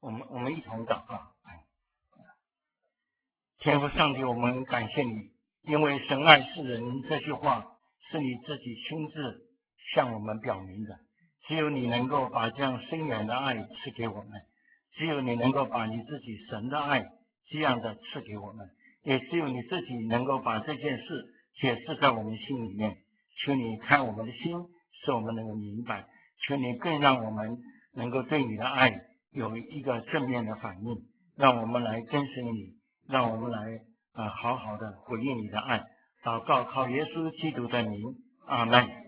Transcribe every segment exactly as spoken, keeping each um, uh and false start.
我们我们一同祷告。天父上帝，我们感谢你，因为神爱世人这句话是你自己亲自向我们表明的。只有你能够把这样深远的爱赐给我们，只有你能够把你自己神的爱这样的赐给我们，也只有你自己能够把这件事解释在我们心里面。求你看我们的心，使我们能够明白，求你更让我们能够对你的爱有一个正面的反应，让我们来跟随你，让我们来呃好好的回应你的爱。祷告靠耶稣基督的名，阿们。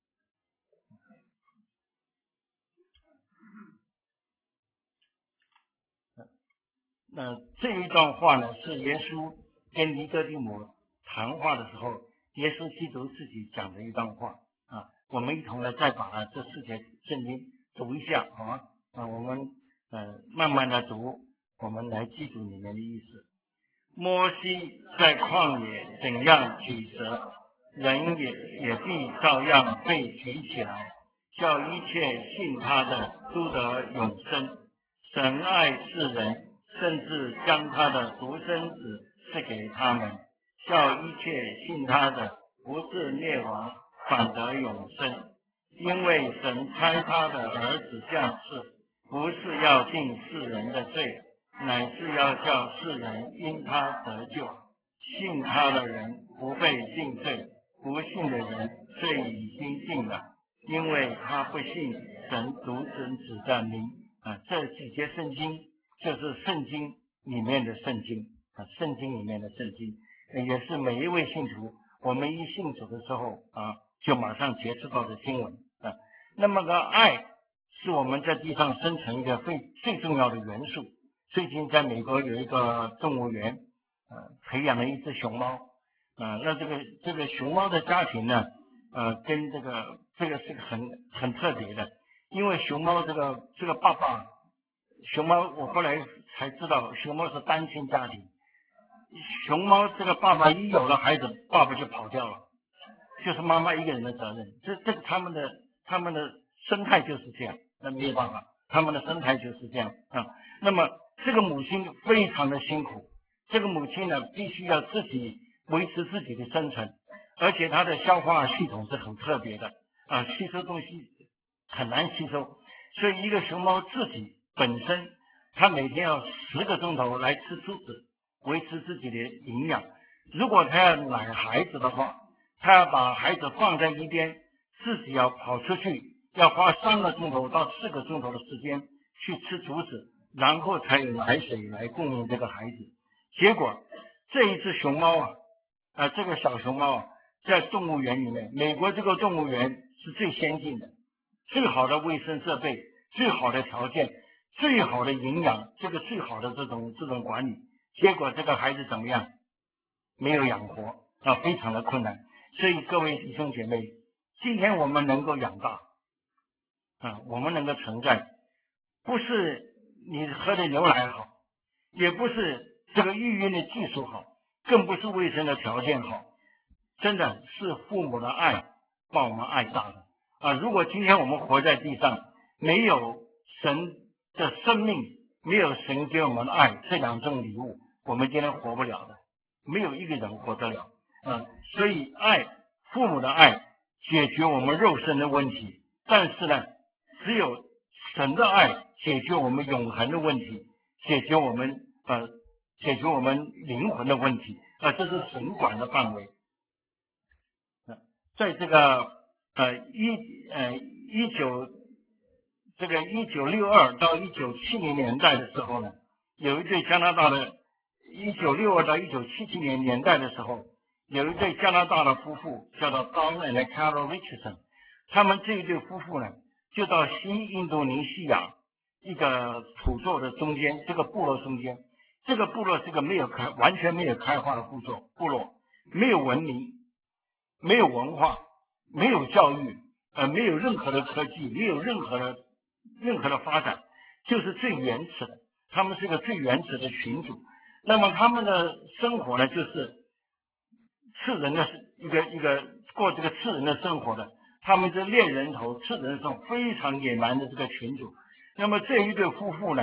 那这一段话呢，是耶稣跟尼哥底母谈话的时候，耶稣基督自己讲的一段话啊。我们一同来再把这四节圣经读一下，好吗？啊，我们呃慢慢的读，我们来记住里面的意思。摩西在旷野怎样举蛇，人也也必照样被举起来，叫一切信他的都得永生。神爱世人，甚至将他的独生子赐给他们，叫一切信他的不是灭亡，反得永生。因为神差他的儿子降世，不是要定世人的罪，乃是要叫世人因他得救。信他的人不被定罪，不信的人罪已经定了，因为他不信神独生子的名。啊，这几节圣经就是圣经里面的圣经啊，圣经里面的圣经，也是每一位信徒，我们一信主的时候啊，就马上接触到的经文啊。那么个爱是我们在地上生存一个最最重要的元素。最近在美国有一个动物园，呃，培养了一只熊猫，啊、呃，那这个这个熊猫的家庭呢，呃，跟这个这个是很很特别的。因为熊猫这个这个爸爸，熊猫我后来才知道，熊猫是单亲家庭。熊猫这个爸爸一有了孩子，爸爸就跑掉了，就是妈妈一个人的责任。这这个他们的他们的生态就是这样，那没有办法，他们的生态就是这样啊。那么这个母亲非常的辛苦，这个母亲呢必须要自己维持自己的生存，而且她的消化系统是很特别的啊，吸收东西很难吸收，所以一个熊猫自己本身，它每天要十个钟头来吃珠子，维持自己的营养。如果它要奶孩子的话，它要把孩子放在一边，自己要跑出去，要花三个钟头到四个钟头的时间去吃竹子，然后才有奶水来供应这个孩子。结果这一只熊猫啊，啊、呃，这个小熊猫啊，在动物园里面，美国这个动物园是最先进的。最好的卫生设备，最好的条件，最好的营养，这个最好的这种这种管理，结果这个孩子怎么样？没有养活啊，非常的困难。所以各位弟兄姐妹，今天我们能够养大啊，我们能够存在，不是你喝的牛奶好，也不是这个育婴的技术好，更不是卫生的条件好，真的是父母的爱把我们爱大的。啊，如果今天我们活在地上，没有神的生命，没有神给我们的爱，这两种礼物，我们今天活不了的，没有一个人活得了。啊，所以爱，父母的爱解决我们肉身的问题，但是呢，只有神的爱解决我们永恒的问题，解决我们呃，解决我们灵魂的问题啊，这是神管的范围。啊，在这个。呃，一呃一九这个一九六二到一九七零年代的时候呢，有一对加拿大的，一九六二到一九七七年年代的时候，有一对加拿大的夫妇叫做 Don and Carol Richardson， 他们这一对夫妇呢，就到新印度尼西亚一个土著的中间，这个部落中间，这个部落是个没有开完全没有开化的部落，部落没有文明，没有文化。没有教育，呃，没有任何的科技，没有任何的任何的发展，就是最原始的。他们是个最原始的群组。那么他们的生活呢，就是吃人的一个一个过这个吃人的生活的。他们是猎人头、吃人头，非常野蛮的这个群组。那么这一对夫妇呢，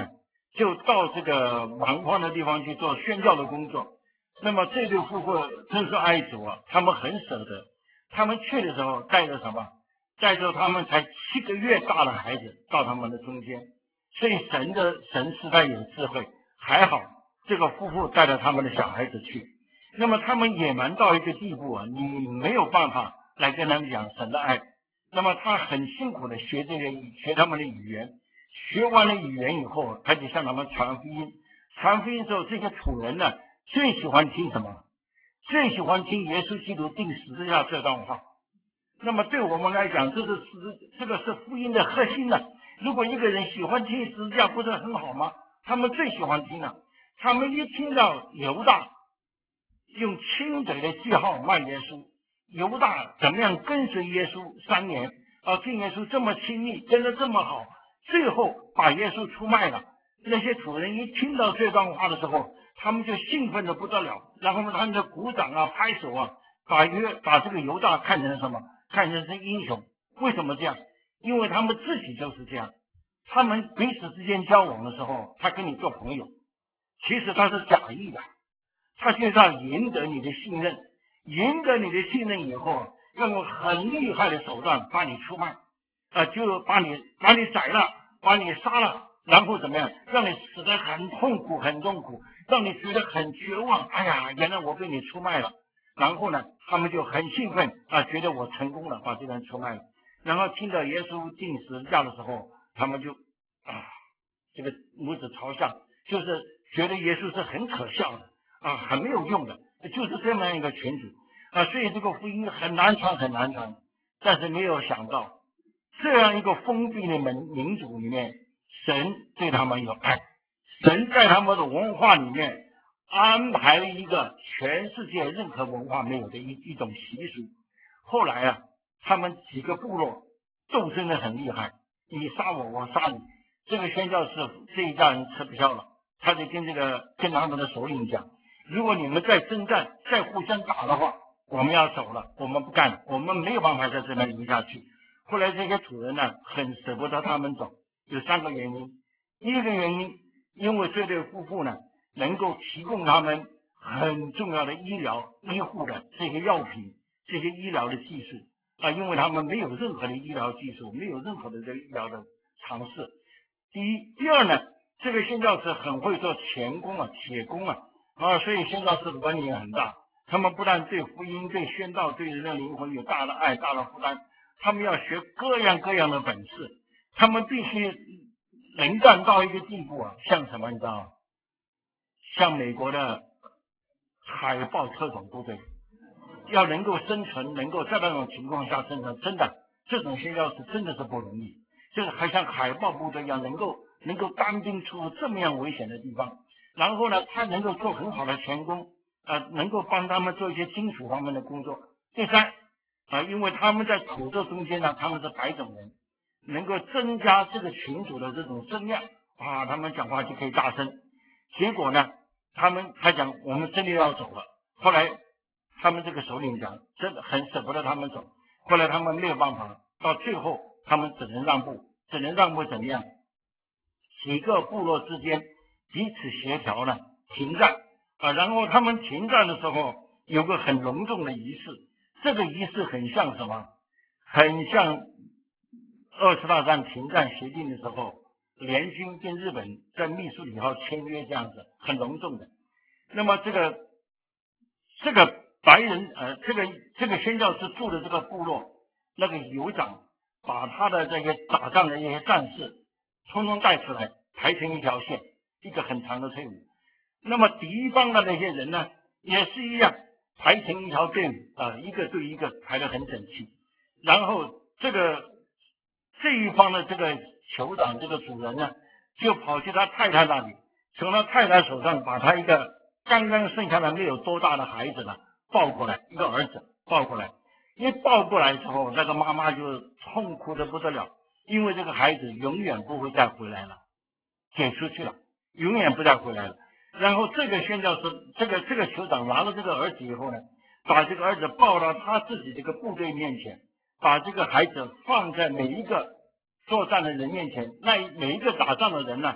就到这个蛮荒的地方去做宣教的工作。那么这对夫妇真是爱主啊，他们很舍得。他们去的时候带着什么？带着他们才七个月大的孩子到他们的中间。所以神的神实在有智慧，还好这个夫妇带着他们的小孩子去。那么他们野蛮到一个地步啊，你没有办法来跟他们讲神的爱。那么他很辛苦的学这个学他们的语言，学完了语言以后，他就向他们传福音。传福音之后，这些土人呢，最喜欢听什么？最喜欢听耶稣基督钉十字架这段话。那么对我们来讲，这是十这个是福音的核心呢。如果一个人喜欢听十字架，不是很好吗？他们最喜欢听了。他们一听到犹大用亲嘴的记号卖耶稣，犹大怎么样跟随耶稣三年啊，跟耶稣这么亲密，跟得这么好，最后把耶稣出卖了。那些土人一听到这段话的时候，他们就兴奋的不得了，然后呢，他们就鼓掌啊，拍手啊，把约把这个犹大看成什么？看成是英雄。为什么这样？因为他们自己就是这样。他们彼此之间交往的时候，他跟你做朋友，其实他是假意的，他就是要赢得你的信任，赢得你的信任以后，要用很厉害的手段把你出卖，啊，就把你把你宰了，把你杀了，然后怎么样，让你死得很痛苦，很痛苦，让你觉得很绝望。哎呀，原来我被你出卖了。然后呢，他们就很兴奋啊，觉得我成功了，把这个人出卖了。然后听到耶稣钉十字架的时候，他们就啊，这个拇指朝下，就是觉得耶稣是很可笑的啊，很没有用的，就是这么样一个群体啊。所以这个福音很难传，很难传。但是没有想到，这样一个封闭的民民族里面，神对他们有爱，神在他们的文化里面安排了一个全世界任何文化没有的一一种习俗。后来啊，他们几个部落斗争的很厉害，你杀我，我杀你。这个宣教士这一家人吃不消了，他就跟这个跟他们的首领讲：如果你们再征战，再互相打的话，我们要走了，我们不干了，我们没有办法在这边留下去。后来这些土人呢，很舍不得他们走，有三个原因。第一个原因，因为这对夫妇呢，能够提供他们很重要的医疗医护的这些药品，这些医疗的技术啊，因为他们没有任何的医疗技术，没有任何的这个医疗的尝试。第一，第二呢，这个宣教士很会做钳工啊，铁工啊，啊，所以宣教士的本领也很大。他们不但对福音、对宣道、对人的灵魂有大的爱、大的负担，他们要学各样各样的本事，他们必须能干到一个地步啊，像什么你知道吗？像美国的海豹特种部队，要能够生存，能够在那种情况下生存，真的这种宣教士真的是不容易。就是还像海豹部队一样，能够能够单兵出入这么样危险的地方，然后呢，他能够做很好的钳工，呃，能够帮他们做一些金属方面的工作。第三，啊、呃，因为他们在土著中间呢，他们是白种人，能够增加这个群组的这种声量啊，他们讲话就可以大声。结果呢，他们他讲我们真的要走了。后来他们这个首领讲，真的很舍不得他们走。后来他们没有办法，到最后他们只能让步，只能让步怎么样？几个部落之间彼此协调呢，停战啊。然后他们停战的时候有个很隆重的仪式，这个仪式很像什么？很像二次大战停战协定的时候，联军跟日本在密苏里号签约这样子，很隆重的。那么这个这个白人呃，这个这个宣教士住的这个部落，那个酋长把他的这些打仗的一些战士通通带出来，排成一条线，一个很长的队伍。那么敌方的那些人呢，也是一样，排成一条队伍啊、呃，一个对一个排得很整齐。然后这个这一方的这个酋长这个主人呢，就跑去他太太那里，从他太太手上把他一个刚刚生下来没有多大的孩子呢抱过来，一个儿子抱过来。一抱过来之后，那个妈妈就痛苦的不得了，因为这个孩子永远不会再回来了，给出去了，永远不再回来了。然后这个宣教师，这个这个酋长拿了这个儿子以后呢，把这个儿子抱到他自己这个部队面前，把这个孩子放在每一个作战的人面前，那每一个打仗的人呢，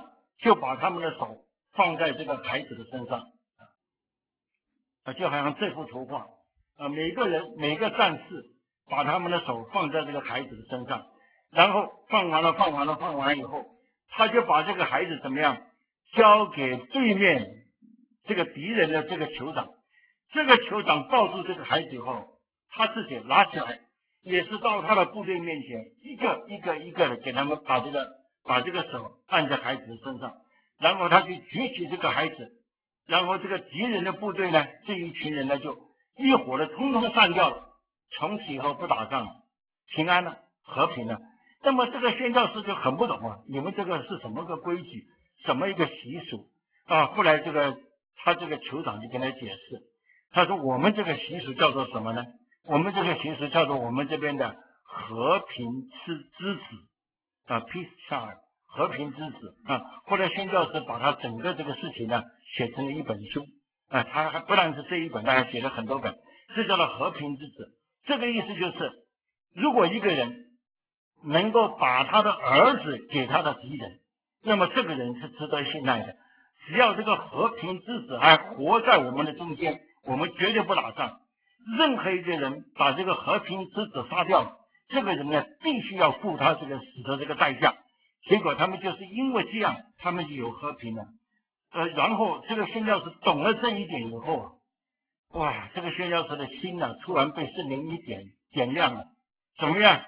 就把他们的手放在这个孩子的身上，啊，就好像这幅图画，啊，每个人每个战士把他们的手放在这个孩子的身上，然后放完了放完了放完了以后，他就把这个孩子怎么样交给对面这个敌人的这个酋长，这个酋长抱住这个孩子以后，他自己拿起来，也是到他的部队面前，一个一个一个的给他们把这个把这个手按在孩子的身上，然后他就举起这个孩子，然后这个敌人的部队呢，这一群人呢就一伙的通通散掉了，从此以后不打仗了，平安了，和平了。那么这个宣教师就很不懂啊，你们这个是什么个规矩，什么一个习俗啊？后来这个他这个酋长就跟他解释，他说我们这个习俗叫做什么呢？我们这个习俗叫做我们这边的和平之之子啊 ，peace child， 和平之子啊。后来宣教师把他整个这个事情呢写成了一本书啊，他还不但是这一本，他还写了很多本，这叫做和平之子。这个意思就是，如果一个人能够把他的儿子给他的敌人，那么这个人是值得信赖的。只要这个和平之子还活在我们的中间，我们绝对不打仗。任何一个人把这个和平之子杀掉，这个人呢必须要付他这个死的这个代价。结果他们就是因为这样，他们就有和平了。呃，然后这个宣教士懂了这一点以后，哇，这个宣教士的心呢、啊，突然被圣灵一点点亮了。怎么样？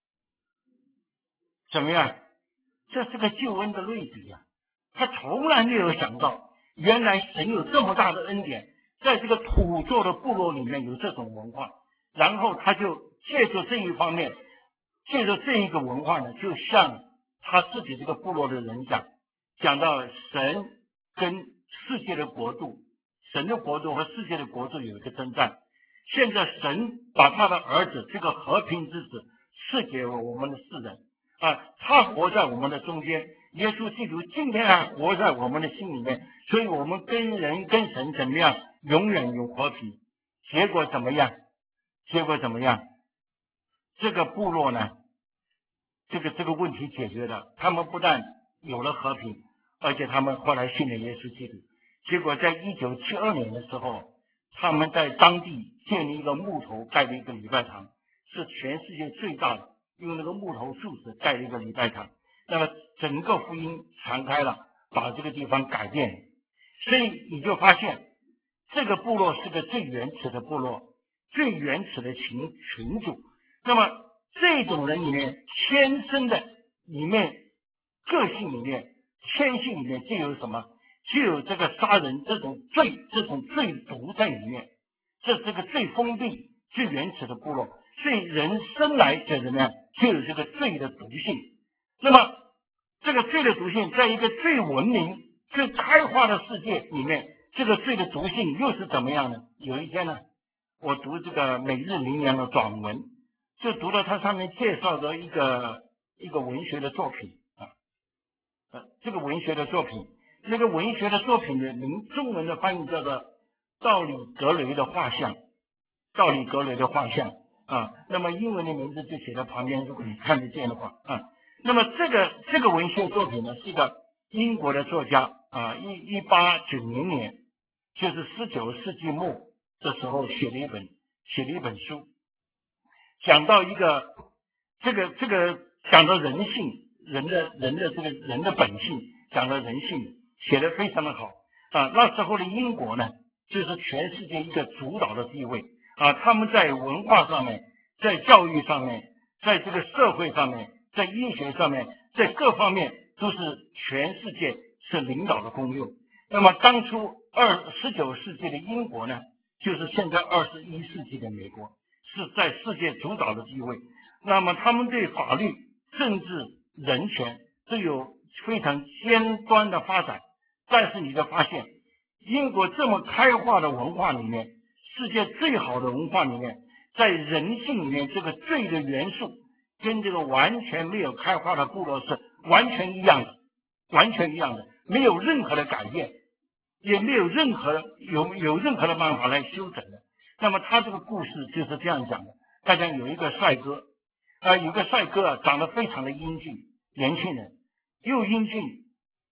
怎么样？这是个救恩的类比啊！他从来没有想到，原来神有这么大的恩典，在这个土著的部落里面有这种文化，然后他就借着这一方面，借着这一个文化呢，就向他自己这个部落的人讲，讲到神跟世界的国度，神的国度和世界的国度有一个征战。现在神把他的儿子这个和平之子赐给了我们的世人啊，他活在我们的中间，耶稣基督今天还活在我们的心里面，所以我们跟人跟神怎么样，永远有和平。结果怎么样？结果怎么样？这个部落呢，这个这个问题解决了，他们不但有了和平，而且他们后来信了耶稣基督。结果在一九七二年的时候，他们在当地建立一个木头盖的一个礼拜堂，是全世界最大的，用那个木头柱子盖了一个礼拜堂。那么整个福音传开了，把这个地方改变了。所以你就发现，这个部落是个最原始的部落，最原始的群群主。那么这种人里面，天生的里面个性里面，天性里面就有什么？就有这个杀人这种罪，这种罪毒在里面。这是个最封闭、最原始的部落，所以人生来就怎么样，就有这个罪的毒性。那么这个罪的毒性，在一个最文明、最开化的世界里面，这个罪的毒性又是怎么样呢？有一天呢，我读这个每日羚羊的短文，就读到它上面介绍的一个一个文学的作品啊，呃，这个文学的作品，那个文学的作品的名中文的翻译叫做道里格雷的画像，道里格雷的画像啊，那么英文的名字就写在旁边，如果你看得见的话啊。那么这个这个文学作品呢，是一个英国的作家啊，一一八九零年，就是十九世纪末的时候写了一本写了一本书，讲到一个这个这个讲到人性，人的人的这个人的本性，讲到人性，写得非常的好啊。那时候的英国呢，就是全世界一个主导的地位啊，他们在文化上面，在教育上面，在这个社会上面，在医学上面，在各方面都是全世界是领导的功用。那么当初二十九世纪的英国呢，就是现在二十一世纪的美国，是在世界主导的地位。那么他们对法律、政治、人权都有非常尖端的发展。但是你就发现，英国这么开化的文化里面，世界最好的文化里面，在人性里面这个罪的元素跟这个完全没有开化的部落是完全一样的，完全一样的，没有任何的改变，也没有任何有有任何的办法来修整的。那么他这个故事就是这样讲的，大家有一个帅哥啊、呃，有个帅哥啊，长得非常的英俊，年轻人又英俊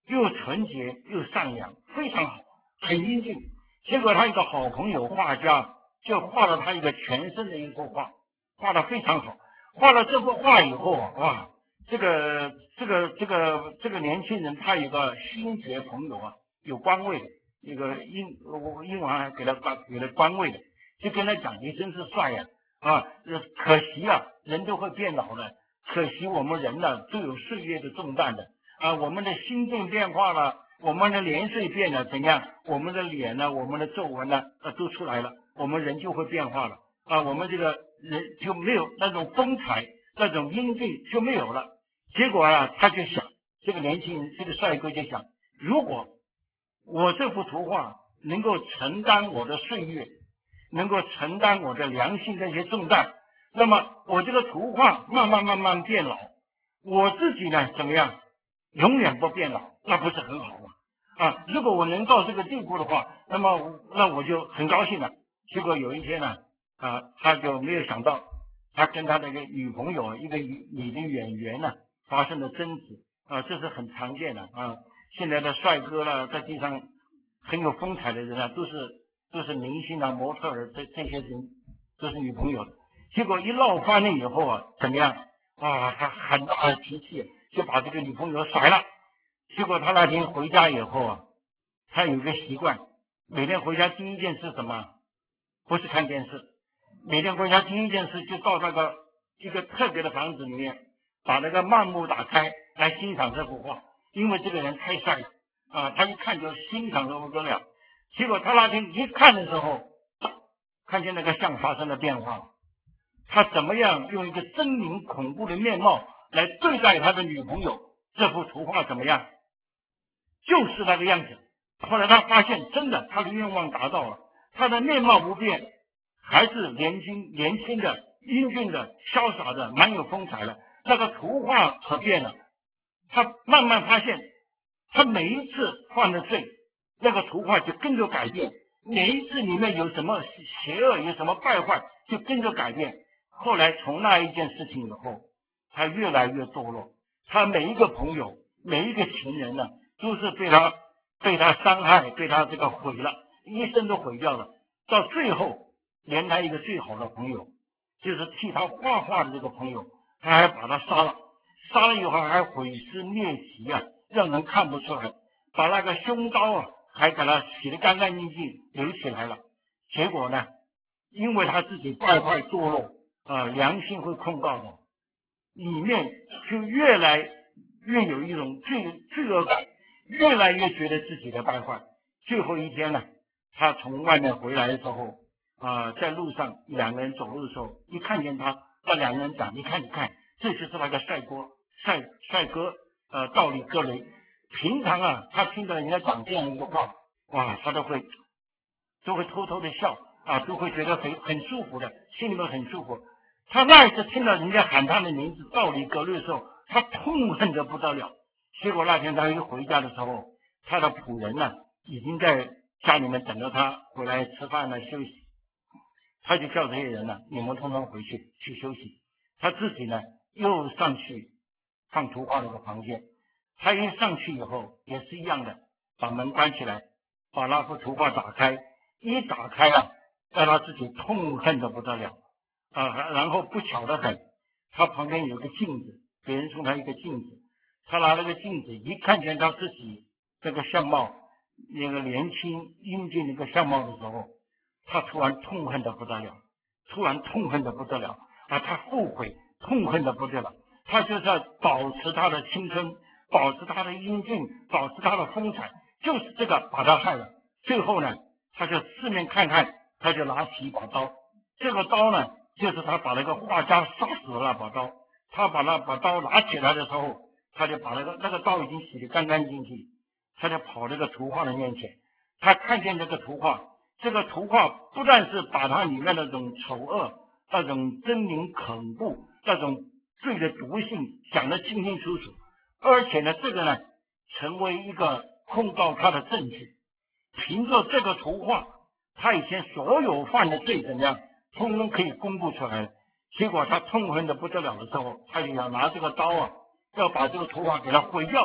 又纯洁又善良，非常好，很英俊。结果他一个好朋友画家就画了他一个全身的一幅画，画得非常好。画了这幅画以后啊，哇，这个这个这个这个年轻人他有个新学朋友啊，有官位的，那个英我英文还给他官给了官位的，就跟他讲，你真是帅呀！啊，可惜啊，人都会变老的，可惜我们人呢都有岁月的重担的啊，我们的心境变化了，我们的年岁变了，怎样？我们的脸呢，我们的皱纹呢，啊，都出来了，我们人就会变化了啊，我们这个人就没有那种风采，那种英俊就没有了。结果啊，他就想，这个年轻人，这个帅哥就想，如果我这幅图画能够承担我的岁月，能够承担我的良心的一些重担，那么我这个图画慢慢慢慢变老，我自己呢怎么样，永远不变老，那不是很好吗？啊，如果我能到这个地步的话，那么那我就很高兴了。结果有一天呢，啊，他就没有想到，他跟他的一个女朋友，一个女女的演员呢，发生了争执啊，这是很常见的啊。现在的帅哥呢，在地上很有风采的人啊，都是都是明星啊、模特儿，这这些人都是女朋友的。结果一闹翻了以后啊，怎么样啊？他很大的脾气，就把这个女朋友甩了。结果他那天回家以后啊，他有一个习惯，每天回家第一件事什么？不是看电视，每天回家第一件事就到那个一个特别的房子里面，把那个漫幕打开来欣赏这幅画，因为这个人太帅了啊，他一看就欣赏的不得了。结果他那天一看的时候，看见那个像发生了变化，他怎么样用一个狰狞恐怖的面貌来对待他的女朋友，这幅图画怎么样？就是那个样子。后来他发现真的他的愿望达到了，他的面貌不变，还是年轻年轻的、英俊的、潇洒的、蛮有风采的。那个图画可变了，他慢慢发现，他每一次犯了罪，那个图画就跟着改变。每一次里面有什么邪恶，有什么败坏，就跟着改变。后来从那一件事情以后，他越来越堕落。他每一个朋友，每一个情人呢，都是被他被他伤害，被他这个毁了，一生都毁掉了。到最后，连他一个最好的朋友，就是替他画画的这个朋友，他还把他杀了。杀了以后还毁尸灭迹啊，让人看不出来。把那个凶刀啊，还给他洗得干干净净，留起来了。结果呢，因为他自己败坏堕落啊、呃，良心会控告的，里面就越来越有一种罪罪恶感，越来越觉得自己的败坏。最后一天呢，他从外面回来的时候啊、呃，在路上两个人走路的时候，一看见他，那两个人讲：“你看，你看，这就是那个帅哥，帅帅哥，呃，道理哥雷。”平常啊，他听到人家讲这样一个话，哇，他都会都会偷偷的笑啊，都会觉得很很舒服的，心里面很舒服。他那一次听到人家喊他的名字道理格律的时候，他痛恨得不得了。结果那天他一回家的时候，他的仆人呢已经在家里面等着他回来吃饭了休息，他就叫这些人呢，你们通通回去去休息，他自己呢又上去放图画那个房间。他一上去以后也是一样的，把门关起来，把那幅图画打开，一打开啊，让他自己痛恨得不得了啊！然后不巧得很，他旁边有个镜子，别人送他一个镜子，他拿那个镜子一看见他自己这个相貌，那个年轻英俊那个相貌的时候，他突然痛恨得不得了，突然痛恨得不得了啊！他后悔，痛恨得不得了，他就是要保持他的青春。保持他的英俊，保持他的风采，就是这个把他害了。最后呢，他就四面看看，他就拿起一把刀。这个刀呢，就是他把那个画家杀死的那把刀。他把那把刀拿起来的时候，他就把那个那个刀已经洗得干干净净，他就跑这个图画的面前。他看见这个图画，这个图画不但是把它里面那种丑恶、那种狰狞恐怖、那种罪的毒性讲得清清楚楚。而且呢，这个呢，成为一个控告他的证据。凭着这个图画，他以前所有犯的罪怎么样，通通可以公布出来。结果他痛恨的不得了的时候，他就要拿这个刀啊，要把这个图画给他毁掉。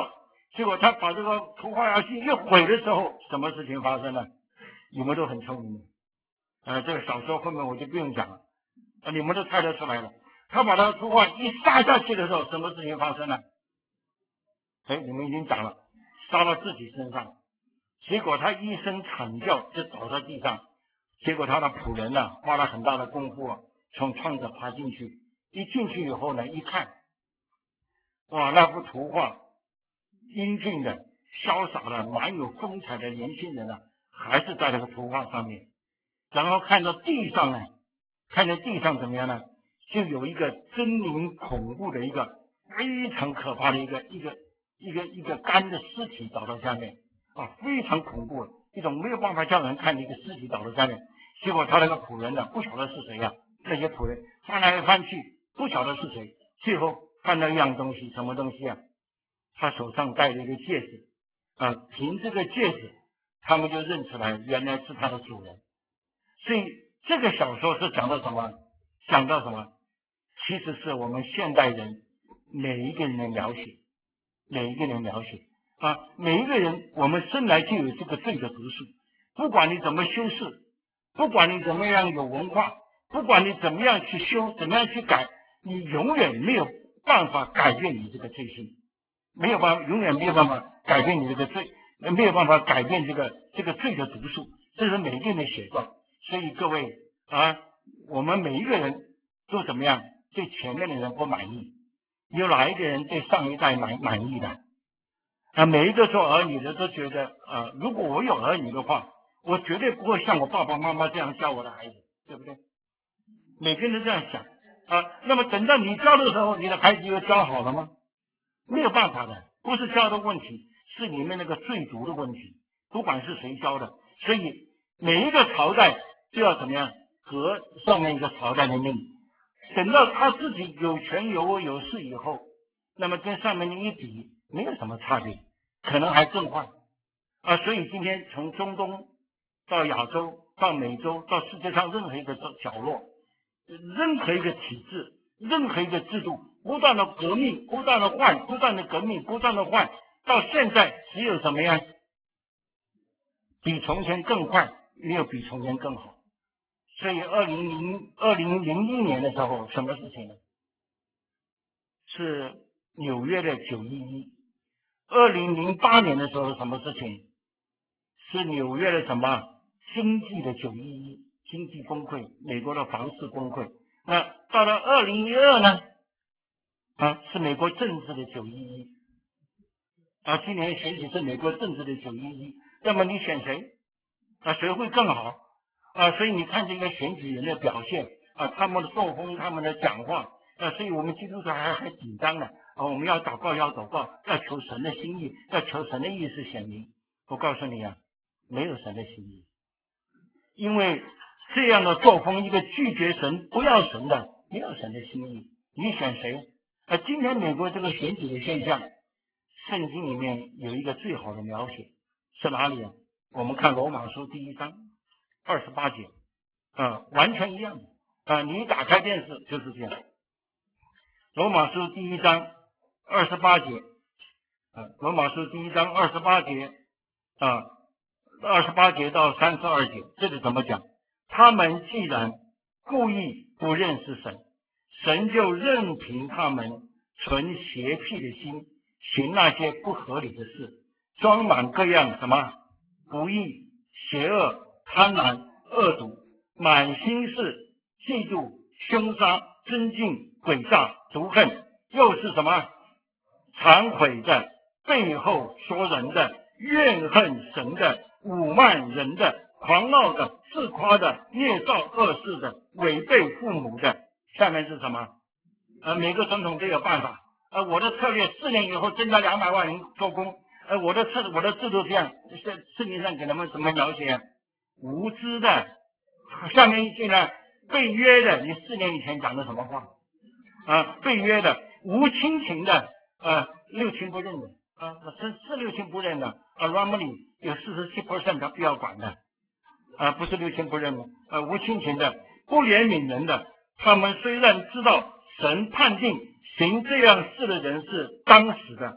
结果他把这个图画游戏一毁的时候，什么事情发生了？你们都很聪明，呃，这个小说后面我就不用讲了，啊，你们都猜得出来了。他把他的图画一杀下去的时候，什么事情发生了？哎，你们已经讲了，杀到自己身上。结果他一声惨叫，就倒在地上。结果他的仆人呢，花了很大的功夫啊，从窗子爬进去。一进去以后呢，一看，哇，那幅图画，英俊的、潇洒的、蛮有风采的年轻人呢，还是在那个图画上面。然后看到地上呢，看到地上怎么样呢？就有一个狰狞恐怖的一个非常可怕的一个一个一个一个干的尸体倒到下面啊，非常恐怖，一种没有办法叫人看的一个尸体倒到下面。结果他那个仆人呢，不晓得是谁呀、啊，那些仆人翻来翻去，不晓得是谁。最后看到一样东西，什么东西啊？他手上戴了一个戒指啊，凭这个戒指，他们就认出来原来是他的主人。所以这个小说是讲到什么？讲到什么？其实是我们现代人每一个人的描写，每一个人描写啊，每一个人我们生来就有这个罪的毒素，不管你怎么修饰，不管你怎么样有文化，不管你怎么样去修，怎么样去改，你永远没有办法改变你这个罪性，没有办法，永远没有办法改变你这个罪，没有办法改变这个这个罪的毒素，这是每一个人的写照。所以各位啊，我们每一个人都怎么样？对前面的人不满意，有哪一个人对上一代满满意的？啊，每一个做儿女的都觉得啊，如果我有儿女的话，我绝对不会像我爸爸妈妈这样教我的孩子，对不对？每个人都这样想啊。那么等到你教的时候，你的孩子又教好了吗？没有办法的，不是教的问题，是里面那个罪毒的问题，不管是谁教的。所以每一个朝代就要怎么样和上面一个朝代的命，等到他自己有权有位有势以后，那么跟上面的一比，没有什么差别，可能还更坏啊。所以今天从中东到亚洲到美洲到世界上任何一个角落，任何一个体制，任何一个制度，不断的革命，不断的换，不断的革命，不断的换，到现在只有什么样？比从前更快，没有比从前更好。所以二零零二零零一年的时候，什么事情呢？是纽约的九一一。二零零八年的时候，什么事情？是纽约的什么经济的九一一，经济崩溃，美国的房市崩溃。那到了二零一二呢？啊，是美国政治的九一一。啊，今年选举是美国政治的九一一。那么你选谁？啊，谁会更好？啊，所以你看这个选举人的表现啊，他们的作风，他们的讲话啊，所以我们基督徒还还紧张呢啊，我们要祷告，要祷告，要求神的心意，要求神的意思显明。我告诉你啊，没有神的心意，因为这样的作风，一个拒绝神、不要神的，没有神的心意。你选谁？啊，今天美国这个选举的现象，圣经里面有一个最好的描写，是哪里啊？我们看罗马书第一章二十八节，啊，完全一样啊！你一打开电视就是这样。罗马书第一章二十八节，啊，罗马书第一章二十八节，啊，二十八节到三十二节，这里怎么讲？他们既然故意不认识神，神就任凭他们存邪僻的心，行那些不合理的事，装满各样什么不义、邪恶、贪婪、恶毒，满心是嫉妒、凶杀、尊敬、诡诈、毒恨，又是什么忏悔的、背后说人的、怨恨神的、侮慢人的、狂傲的、自夸的、捏造恶事的、违背父母的。下面是什么？呃，每个总统都有办法。呃，我的策略四年以后增加两百万人做工。呃，我的策我的制度这样，在圣经上给他们怎么描写？无知的。下面一句呢？被约的，你四年以前讲的什么话？啊，被约的，无亲情的，啊，六亲不认的，啊，是是六亲不认的。啊 ，Romney 有四十七 percent 他不要管的，啊，不是六亲不认的，啊，无亲情的，不怜悯人的。他们虽然知道神判定行这样事的人是当死的，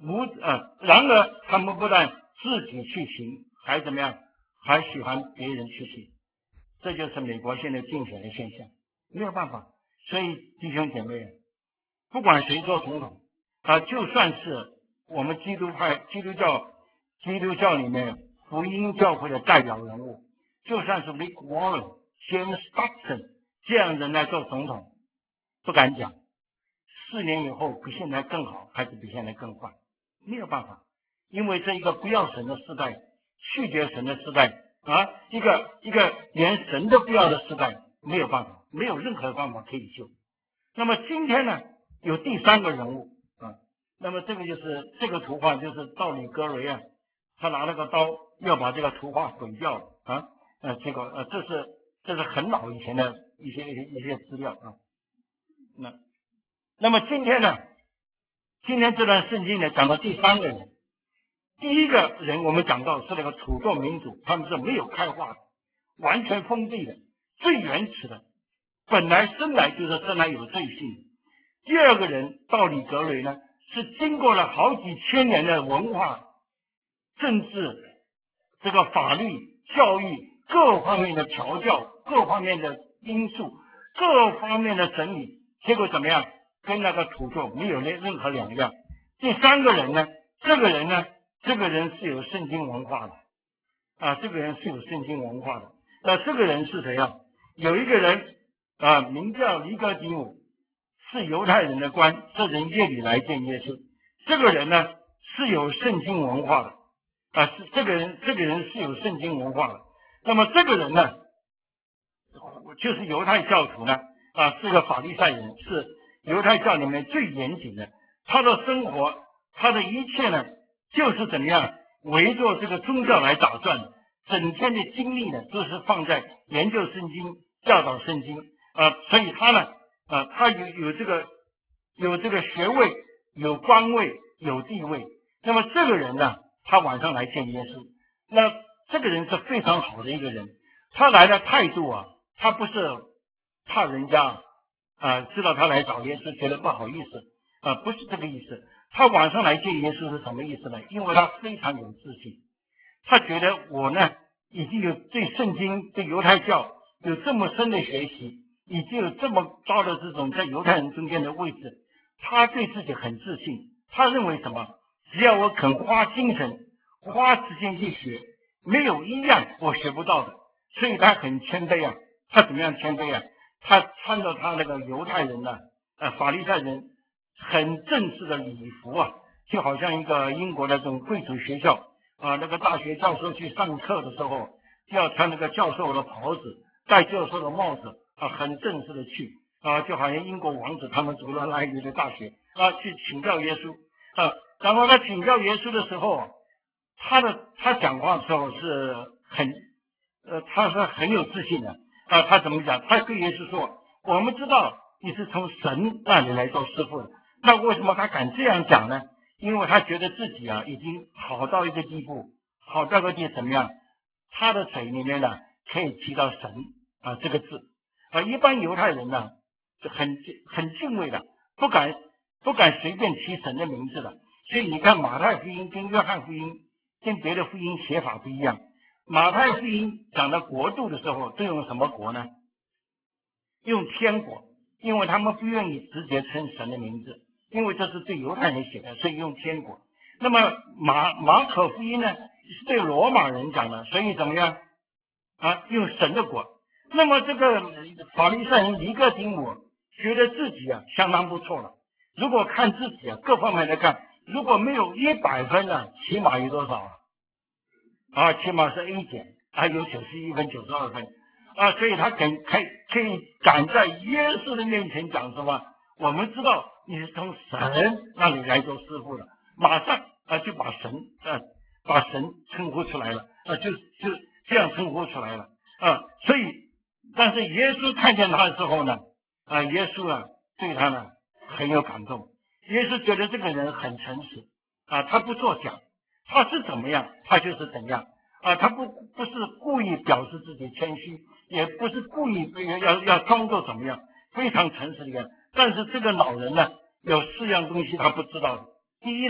无呃，然而他们不但自己去行，还怎么样？还喜欢别人去行。这就是美国现在竞选的现象，没有办法。所以弟兄姐妹，不管谁做总统啊、呃，就算是我们基督派、基督教、基督教里面福音教会的代表人物，就算是 Rick Warren、James Dobson 这样人来做总统，不敢讲四年以后比现在更好，还是比现在更坏，没有办法，因为这一个不要神的时代，拒绝神的时代啊，一个一个连神都不要的时代，没有办法，没有任何办法可以救。那么今天呢，有第三个人物啊，那么这个就是这个图画就是道理戈雷啊，他拿了个刀要把这个图画毁掉啊，呃，这个呃，这是这是很老以前的一些一些一些资料啊。那那么今天呢，今天这段圣经呢讲到第三个人，第一个人我们讲到是那个土著民族，他们是没有开化的，完全封闭的，最原始的，本来生来就是生来有罪性。第二个人道理格雷呢，是经过了好几千年的文化、政治、这个法律、教育各方面的调教、各方面的因素、各方面的整理，结果怎么样？跟那个土著没有任何两样。第三个人呢，这个人呢，这个人是有圣经文化的啊，这个人是有圣经文化的。那这个人是谁啊？有一个人啊，名叫尼哥底母，是犹太人的官，这人夜里来见耶稣。这个人呢是有圣经文化的啊，是这个人，这个人是有圣经文化的。那么这个人呢，就是犹太教徒呢啊，是个法利赛人，是犹太教里面最严谨的。他的生活，他的一切呢，就是怎么样围着这个宗教来打转的，整天的精力呢都是放在研究圣经、教导圣经啊，所以他呢啊，他有有这个有这个学位、有官位、有地位。那么这个人呢，他晚上来见耶稣，那这个人是非常好的一个人。他来的态度啊，他不是怕人家啊知道他来找耶稣觉得不好意思啊，不是这个意思。他晚上来见耶稣是什么意思呢？因为他非常有自信，他觉得我呢已经有对圣经、对犹太教有这么深的学习，已经有这么高的这种在犹太人中间的位置，他对自己很自信。他认为什么？只要我肯花精神、花时间去学，没有一样我学不到的。所以他很谦卑啊。他怎么样谦卑啊？他穿着他那个犹太人呢、啊，呃，法利赛人很正式的礼服啊，就好像一个英国的这种贵族学校啊，那个大学教授去上课的时候，就要穿那个教授的袍子，戴教授的帽子啊，很正式的去啊，就好像英国王子他们读了那一的大学啊，去请教耶稣啊。然后他请教耶稣的时候，他的他讲话的时候是很呃，他是很有自信的啊。他怎么讲？他对耶稣说：“我们知道你是从神那里来做师傅的。”那为什么他敢这样讲呢？因为他觉得自己啊已经好到一个地步，好到个地怎么样？他的嘴里面呢可以提到神啊这个字啊。一般犹太人呢是很很敬畏的，不敢不敢随便提神的名字的。所以你看马太福音跟约翰福音跟别的福音写法不一样。马太福音讲到国度的时候，都用什么国呢？用天国，因为他们不愿意直接称神的名字，因为这是对犹太人写的，所以用天国。那么马马可福音呢，是对罗马人讲的，所以怎么样啊？用神的国。那么这个法利赛人尼哥底母觉得自己啊相当不错了。如果看自己啊各方面来看，如果没有一百分呢，起码有多少啊？啊，起码是 A 减，还有九十一分、九十二分啊，所以他敢可以可以敢在耶稣的面前讲什么？我们知道你是从神那里来做师傅的，马上啊就把神啊把神称呼出来了啊，就就这样称呼出来了啊。所以，但是耶稣看见他的时候呢，啊，耶稣啊对他呢很有感动，耶稣觉得这个人很诚实啊，他不作假。他是怎么样，他就是怎样啊！他不不是故意表示自己谦虚，也不是故意要要装作怎么样，非常诚实的人。但是这个老人呢，有四样东西他不知道的。第一呢，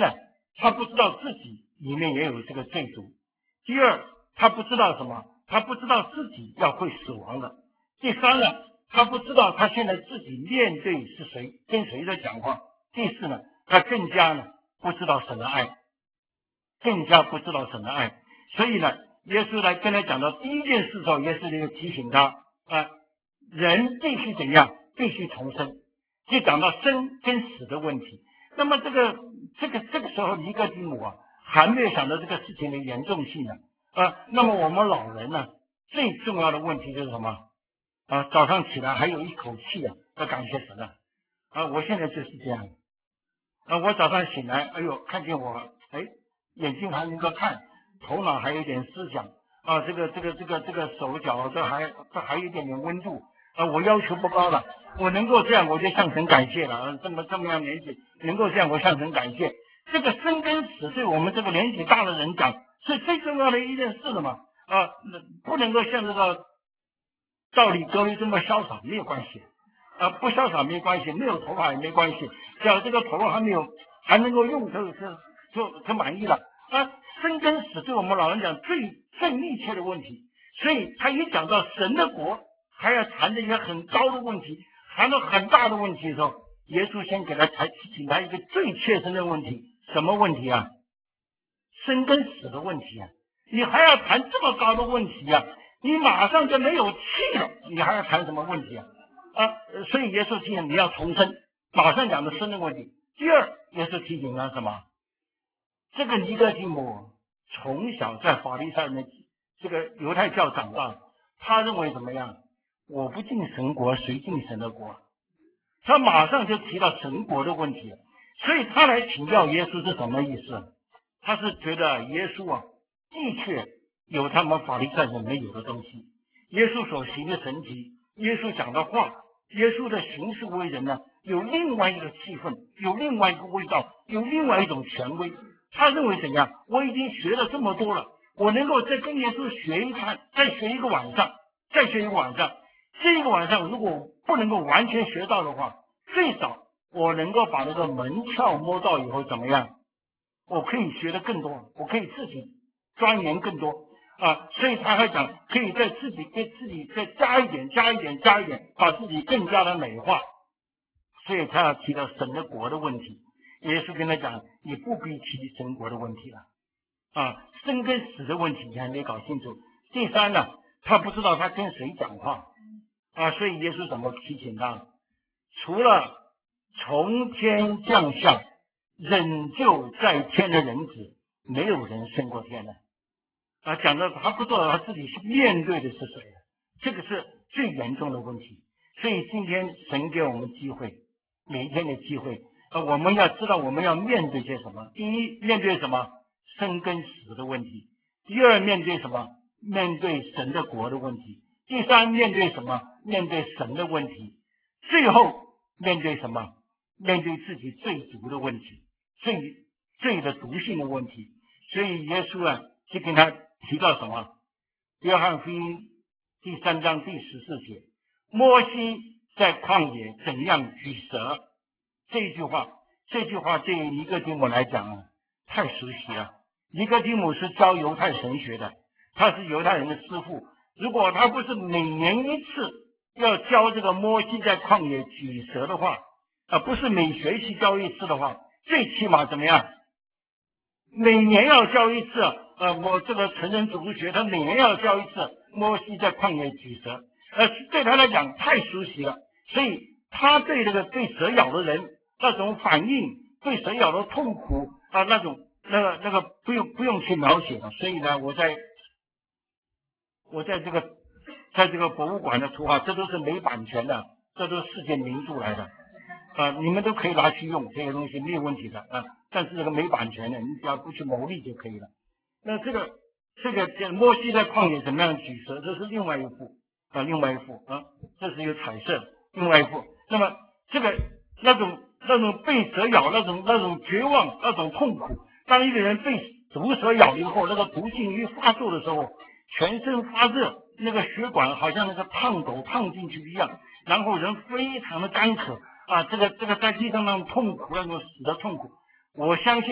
他不知道自己里面也有这个罪毒；第二，他不知道什么？他不知道自己要会死亡的；第三呢，他不知道他现在自己面对是谁，跟谁在讲话；第四呢，他更加呢不知道神的爱，更加不知道神的爱。所以呢，耶稣来跟他讲到第一件事的时候，耶稣就提醒他啊，人必须怎样？必须重生。就讲到生跟死的问题。那么这个这个这个时候，尼哥底母啊，还没有想到这个事情的严重性呢。啊，那么我们老人呢，最重要的问题就是什么？啊，早上起来还有一口气啊，要感谢神啊。啊，我现在就是这样。啊，我早上醒来，哎呦，看见我，哎，眼睛还能够看，头脑还有点思想。啊，这个这个这个这个手脚这还这还有一点点温度。啊，我要求不高了，我能够这样，我就向神感谢了。啊，这么这么样年纪能够这样，我向神感谢。这个生跟死对我们这个年纪大的人讲是最重要的一件事了嘛。啊，不能够像这个道理哥这么潇洒，没有关系。啊，不潇洒没关系，没有头发也没关系，只要这个头还没有还能够用，就就就就满意了。啊，生跟死对我们老人讲最最密切的问题，所以他一讲到神的国，还要谈着一个很高的问题，谈到很大的问题的时候，耶稣先给他才提醒他一个最切身的问题，什么问题啊？生跟死的问题啊！你还要谈这么高的问题啊？你马上就没有气了，你还要谈什么问题啊？啊，所以耶稣提醒你要重生，马上讲的生的问题。第二，耶稣提醒他什么？这个尼哥底母从小在法利赛人这个犹太教长大，他认为怎么样？我不进神国，谁进神的国？他马上就提到神国的问题，所以他来请教耶稣是什么意思？他是觉得耶稣啊，的确有他们法利赛人没有的东西。耶稣所行的神迹，耶稣讲的话，耶稣的行事为人呢，有另外一个气氛，有另外一个味道，有另外一种权威。他认为怎样？我已经学了这么多了，我能够再跟耶稣学一看，再学一个晚上，再学一个晚上。这一个晚上如果不能够完全学到的话，最少我能够把那个门窍摸到以后怎么样？我可以学的更多，我可以自己钻研更多啊，所以他还讲可以在自己给自己再加一点，加一点，加一点，把自己更加的美化。所以他要提到神的国的问题，耶稣跟他讲，你不必提神国的问题了啊，生跟死的问题你还没搞清楚。第三呢，他不知道他跟谁讲话啊，所以耶稣怎么提醒他？除了从天降下拯救在天的人子，没有人升过天的啊！讲到他不知道他自己面对的是谁，这个是最严重的问题。所以今天神给我们机会，每一天的机会啊，我们要知道我们要面对些什么。第一，面对什么生跟死的问题；第二，面对什么面对神的国的问题；第三，面对什么面对神的问题；最后面对什么面对自己罪毒的问题。罪罪的毒性的问题，所以耶稣啊，就跟他提到什么？约翰福音第三章第十四节，摩西在旷野怎样举蛇？这一句话，这句话对于尼哥底母来讲啊，太熟悉了。尼哥底母是教犹太神学的，他是犹太人的师傅。如果他不是每年一次要教这个摩西在旷野举蛇的话，啊，不是每学期教一次的话，最起码怎么样？每年要教一次。呃，我这个成人主学，他每年要教一次。摩西在旷野举蛇，呃，对他来讲太熟悉了，所以他对这个被蛇咬的人那种反应，被蛇咬的痛苦啊，那种那个那个不用不用去描写了。所以呢，我在我在这个在这个博物馆的图画，这都是没版权的，这都是世界名著来的。啊，你们都可以拿去用，这些东西没有问题的啊。但是这个没版权的，你只要不去牟利就可以了。那这个这个这摩西在旷野怎么样举蛇，这是另外一幅啊，另外一幅啊，这是一个彩色，另外一幅。那么这个那种那种被蛇咬那种那种绝望那种痛苦，当一个人被毒蛇咬以后，那个毒性一发作的时候，全身发热，那个血管好像那个烫斗烫进去一样，然后人非常的干渴。啊，这个这个在地上那种痛苦，那种死的痛苦，我相信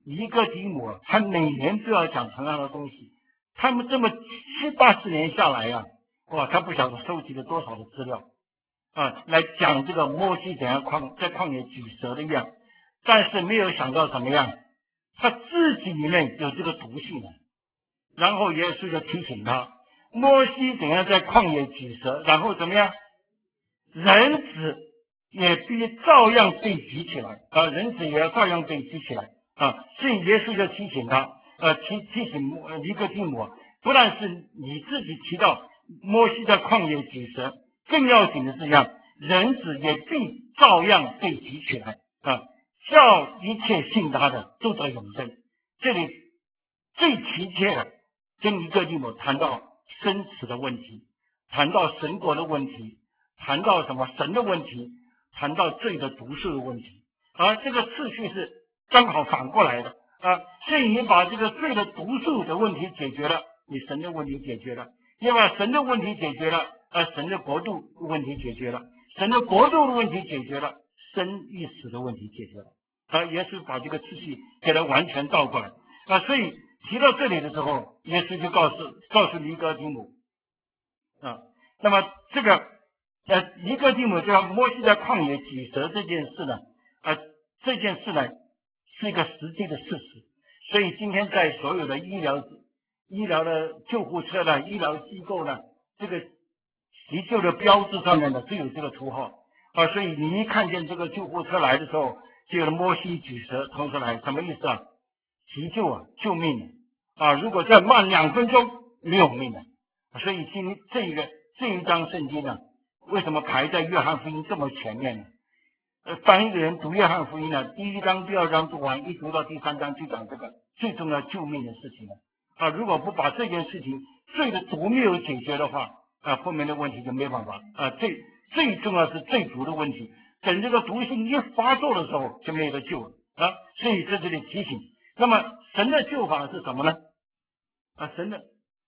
尼哥底母，他每年都要讲同样的东西。他们这么七八十年下来呀、啊，哇，他不晓得收集了多少的资料啊，来讲这个摩西怎样旷在旷野举蛇的样，但是没有想到怎么样，他自己里面有这个毒性啊。然后耶稣就提醒他，摩西怎样在旷野举蛇，然后怎么样，人子也必照样被举起来啊，人子也要照样被举起来啊。所以耶稣就提醒他，呃，提提醒尼哥底母，不但是你自己提到摩西在旷野举蛇，更要紧的是这样，人子也必照样被举起来啊，叫一切信他的都得永生。这里最急切的跟尼哥底母谈到生死的问题，谈到神国的问题，谈到什么神的问题，谈到罪的毒素的问题，而这个次序是刚好反过来的啊。所以你把这个罪的毒素的问题解决了，你神的问题解决了；你把神的问题解决了，啊，神的国度问题解决了；神的国度的问题解决了，生与死的问题解决了。啊，耶稣把这个次序给它完全倒过来啊。所以提到这里的时候，耶稣就告诉告诉尼哥底母啊，那么这个呃尼哥底母叫摩西在旷野举蛇这件事呢，啊，这件事呢是一个实际的事实。所以今天在所有的医疗医疗的救护车呢、医疗机构呢，这个急救的标志上面呢都有这个图号啊。所以你一看见这个救护车来的时候，就有摩西举蛇同时来，什么意思啊？急救啊，救命啊！如果再慢两分钟，没有命了。所以今这一个这一章圣经呢，为什么排在约翰福音这么前面呢？呃，当一个人读约翰福音呢，第一章、第二章读完，一读到第三章就讲这个最重要救命的事情了啊！如果不把这件事情罪的毒没有解决的话啊，后面的问题就没办法啊。最最重要是最毒的问题，等这个毒性一发作的时候，就没有得救了啊！所以在这里提醒。那么神的救法是什么呢？啊，神的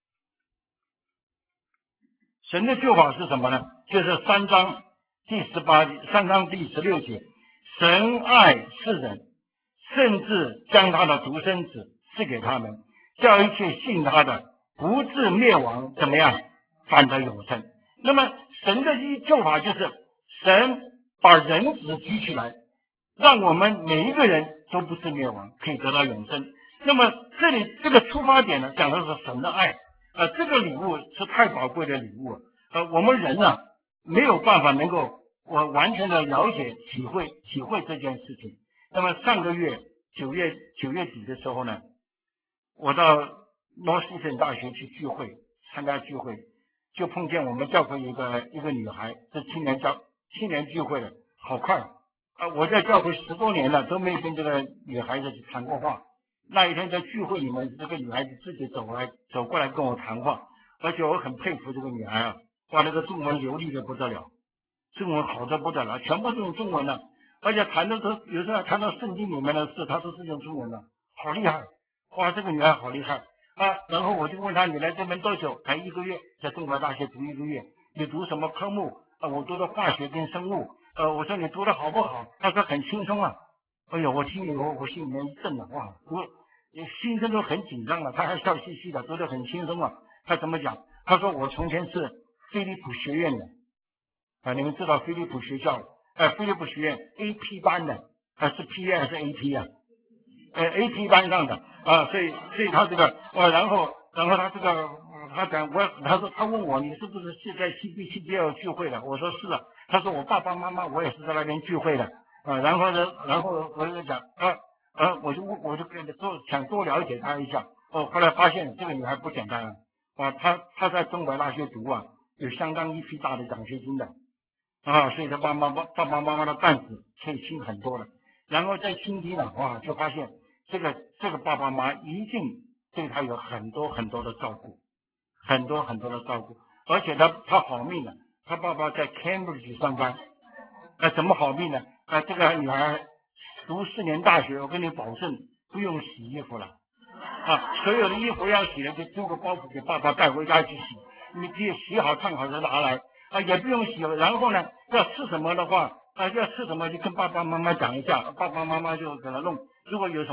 神的救法是什么呢？就是三章第十八节，三章第十六节，神爱世人，甚至将他的独生子赐给他们，叫一切信他的不至灭亡，怎么样，反得永生。那么神的一救法就是神把人子举起来，让我们每一个人都不至灭亡，可以得到永生。那么这里这个出发点呢，讲的是神的爱，呃，这个礼物是太宝贵的礼物，呃，我们人呢没有办法能够我完全的了解、体会、体会这件事情。那么上个月九月九月底的时候呢，我到罗斯省大学去聚会，参加聚会，就碰见我们教会一个一个女孩，是青年教青年聚会的，好快啊！我在教会十多年了，都没跟这个女孩子谈过话。那一天在聚会里面，这个女孩子自己走来走过来跟我谈话，而且我很佩服这个女孩啊，哇，那个中文流利的不得了，中文好的不得了，全部是用中文的，而且谈的都有时候谈到圣经里面的事，她都是用中文的，好厉害！哇，这个女孩好厉害啊！然后我就问她，你来这边多久？才一个月，在中国大学读一个月。你读什么科目？啊，我读的化学跟生物。呃，我说你读的好不好？她说很轻松啊。哎呦，我听以后我心里面一震了，哇，我心中都很紧张了。她还笑嘻嘻的，读得很轻松啊。她怎么讲？她说我从前是飞利浦学院的啊，你们知道飞利浦学校？哎、呃，飞利浦学院 A P 班的，还是 P 还是 A P 啊？呃 A P 班上的啊，所以所以他这个呃，然后然后他这个、呃、他讲我，他说他问我你是不是是在 C B C B L 聚会的？我说是啊。他说我爸爸妈妈我也是在那边聚会的啊。然后呢，然后我就讲啊啊，我就我就跟多想多了解他一下。哦，后来发现这个女孩不简单啊，啊，她她在中国大学读啊，有相当一批大的奖学金的啊，所以他爸爸妈爸爸妈妈的担子可以轻很多了。然后在亲戚呢，哇，就发现。这个这个爸爸妈妈一定对他有很多很多的照顾，很多很多的照顾，而且他他好命了，他爸爸在 Cambridge 上班，那、呃、怎么好命呢？啊、呃，这个女孩读四年大学，我跟你保证不用洗衣服了，啊，所有的衣服要洗的就丢个包袱给爸爸带回家去洗，你可以洗好烫好的拿来，啊，也不用洗了。然后呢，要吃什么的话，啊，要吃什么就跟爸爸妈妈讲一下，爸爸妈妈就给他弄。如果有什么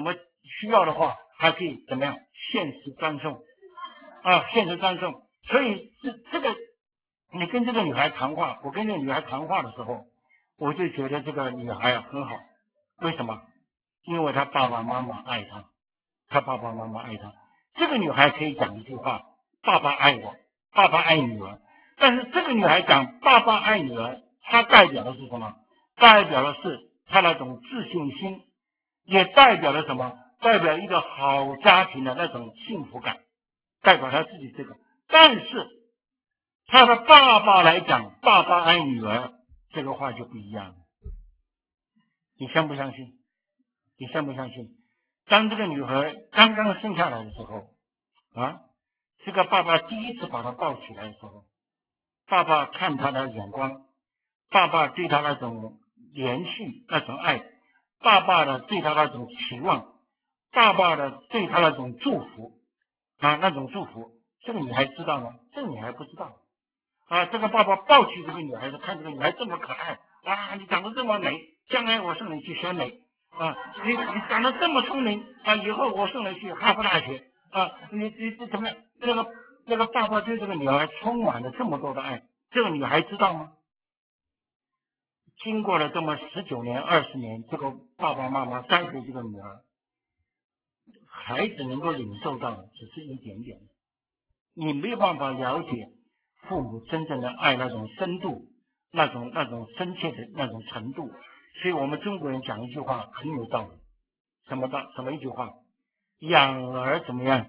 需要的话，还可以怎么样？限时专送啊，限时专送。所以这这个，你跟这个女孩谈话，我跟这个女孩谈话的时候，我就觉得这个女孩啊很好。为什么？因为她爸爸妈妈爱她，她爸爸妈妈爱她。这个女孩可以讲一句话：爸爸爱我，爸爸爱女儿。但是这个女孩讲爸爸爱女儿，她代表的是什么？代表的是她那种自信心，也代表了什么？代表一个好家庭的那种幸福感，代表她自己这个。但是她的爸爸来讲爸爸爱女儿，这个话就不一样了。你相不相信？你相不相信？当这个女孩刚刚生下来的时候啊，这个爸爸第一次把她抱起来的时候，爸爸看她的眼光，爸爸对她那种连续那种爱，爸爸的对她那种期望，爸爸的对她那种祝福啊，那种祝福，这个女孩知道吗？这个女孩不知道啊。这个爸爸抱起这个女孩子，看这个女孩这么可爱啊，你长得这么美，将来我送你去选美啊，你你长得这么聪明啊，以后我送你去哈佛大学啊，你你你怎么样？这个这个爸爸对这个女孩充满了这么多的爱，这个女孩知道吗？经过了这么十九年、二十年，这个爸爸妈妈栽培这个女儿，孩子能够领受到的只是一点点，你没有办法了解父母真正的爱那种深度、那种那种深切的那种程度。所以我们中国人讲一句话很有道理，什么道？什么一句话？养儿怎么样？